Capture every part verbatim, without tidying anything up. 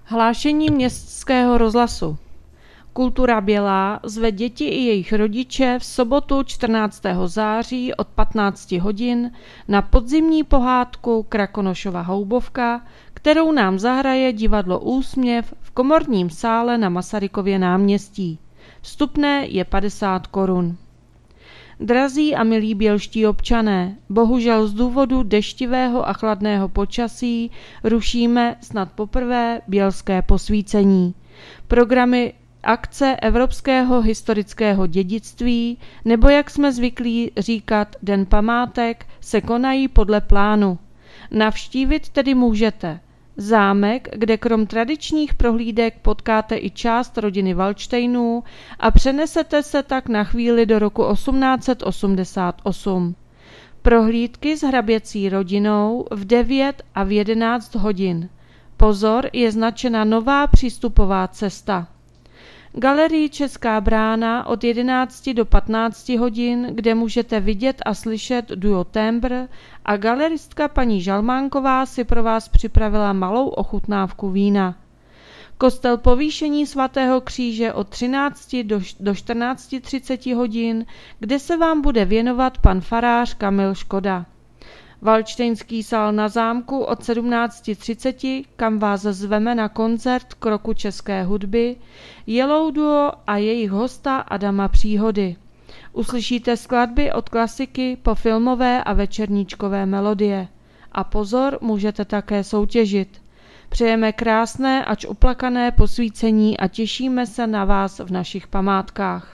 Hlášení Městského rozhlasu. Kultura Bělá zve děti i jejich rodiče v sobotu čtrnáctého září od patnácti hodin na podzimní pohádku Krakonošova houbovka, kterou nám zahraje divadlo Úsměv v Komorním sále na Masarykově náměstí. Vstupné je padesát korun. Drazí a milí bělští občané, bohužel z důvodu deštivého a chladného počasí rušíme snad poprvé bělské posvícení. Programy akce Evropského historického dědictví, nebo jak jsme zvyklí říkat Den památek, se konají podle plánu. Navštívit tedy můžete zámek, kde krom tradičních prohlídek potkáte i část rodiny Valdštejnů a přenesete se tak na chvíli do roku osmnáct set osmdesát osm. Prohlídky s hraběcí rodinou v devět a v jedenáct hodin. Pozor, je značena nová přístupová cesta. Galerii Česká brána od jedenácti do patnácti hodin, kde můžete vidět a slyšet duo Tembr, a galeristka paní Žalmánková si pro vás připravila malou ochutnávku vína. Kostel Povýšení svatého kříže od třinácti do čtrnácti třiceti hodin, kde se vám bude věnovat pan farář Kamil Škoda. Valdštejnský sál na zámku od sedmnácti třiceti, kam vás zveme na koncert k roku české hudby, Yellow Duo a jejich hosta Adama Příhody. Uslyšíte skladby od klasiky po filmové a večerníčkové melodie. A pozor, můžete také soutěžit. Přejeme krásné, ač uplakané posvícení a těšíme se na vás v našich památkách.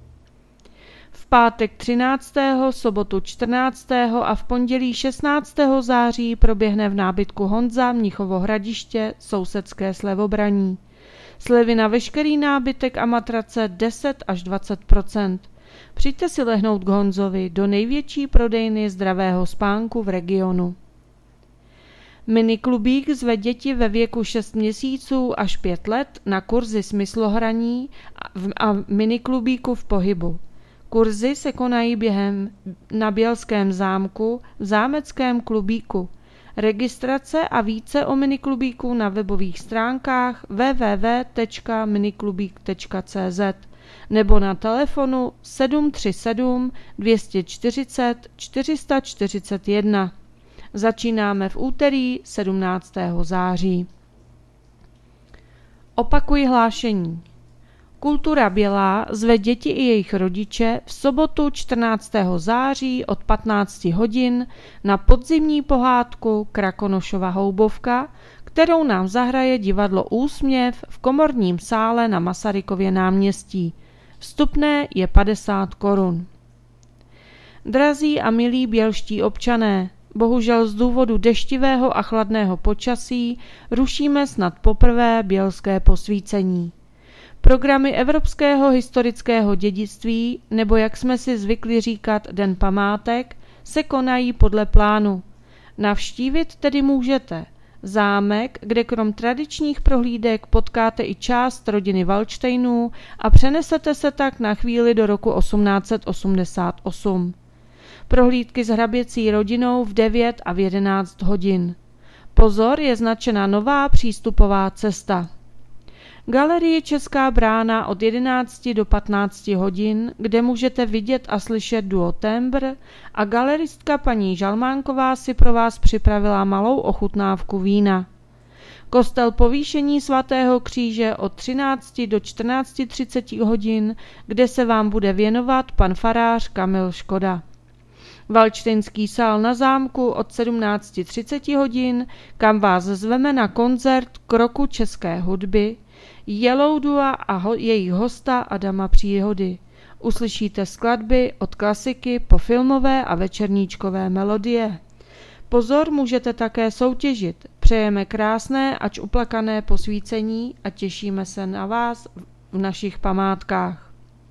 V pátek třináctého, sobotu čtrnáctého a v pondělí šestnáctého září proběhne v nábytku Honza Mnichovo Hradiště sousedské slevobraní. Slevy na veškerý nábytek a matrace deset až dvacet procent. Přijďte si lehnout k Honzovi do největší prodejny zdravého spánku v regionu. Miniklubík zve děti ve věku šest měsíců až pět let na kurzy smyslohraní a miniklubíku v pohybu. Kurzy se konají během na Bělském zámku v zámeckém klubíku. Registrace a více o miniklubíku na webových stránkách w w w tečka miniklubík tečka c z nebo na telefonu sedm tři sedm dvě čtyřicet čtyři čtyřicet jedna. Začínáme v úterý sedmnáctého září. Opakuji hlášení. Kultura Bělá zve děti i jejich rodiče v sobotu čtrnáctého září od patnácti hodin na podzimní pohádku Krakonošova houbovka, kterou nám zahraje divadlo Úsměv v Komorním sále na Masarykově náměstí. Vstupné je padesát korun. Drazí a milí bělští občané, bohužel z důvodu deštivého a chladného počasí rušíme snad poprvé bělské posvícení. Programy Evropského historického dědictví, nebo jak jsme si zvykli říkat Den památek, se konají podle plánu. Navštívit tedy můžete zámek, kde krom tradičních prohlídek potkáte i část rodiny Valdštejnů a přenesete se tak na chvíli do roku osmnáct set osmdesát osm. Prohlídky s hraběcí rodinou v devět a v jedenáct hodin. Pozor, je značena nová přístupová cesta. Galerie Česká brána od jedenácti do patnácti hodin, kde můžete vidět a slyšet duo Tembr, a galeristka paní Žalmánková si pro vás připravila malou ochutnávku vína. Kostel Povýšení svatého kříže od třinácti do čtrnácti třiceti hodin, kde se vám bude věnovat pan farář Kamil Škoda. Valdštejnský sál na zámku od sedmnácti třiceti hodin, kam vás zveme na koncert k roku české hudby, Yellow Duo a ho, jejich hosta Adama Příhody. Uslyšíte skladby od klasiky po filmové a večerníčkové melodie. Pozor, můžete také soutěžit. Přejeme krásné, ač uplakané posvícení a těšíme se na vás v našich památkách.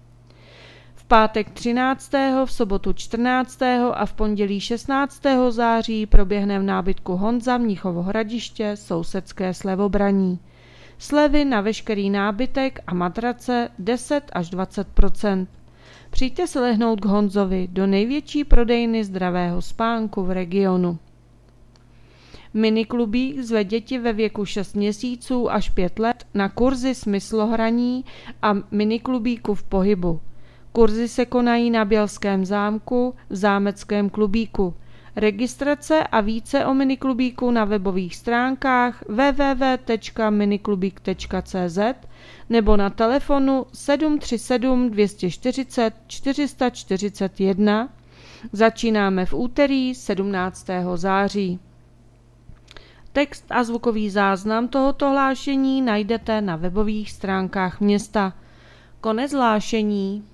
V pátek třináctého, v sobotu čtrnáctého a v pondělí šestnáctého září proběhne v nábytku Honza Mnichovo Hradiště sousedské slevobraní. Slevy na veškerý nábytek a matrace deset až dvacet procent. Přijďte se lehnout k Honzovi do největší prodejny zdravého spánku v regionu. Miniklubík zve děti ve věku šest měsíců až pět let na kurzy smyslohraní a miniklubíku v pohybu. Kurzy se konají na Bělském zámku v zámeckém klubíku. Registrace a více o miniklubíku na webových stránkách w w w tečka miniklubík tečka c z nebo na telefonu sedm tři sedm dvě čtyři nula čtyři čtyři jedna. Začínáme v úterý sedmnáctého září. Text a zvukový záznam tohoto hlášení najdete na webových stránkách města. Konec hlášení.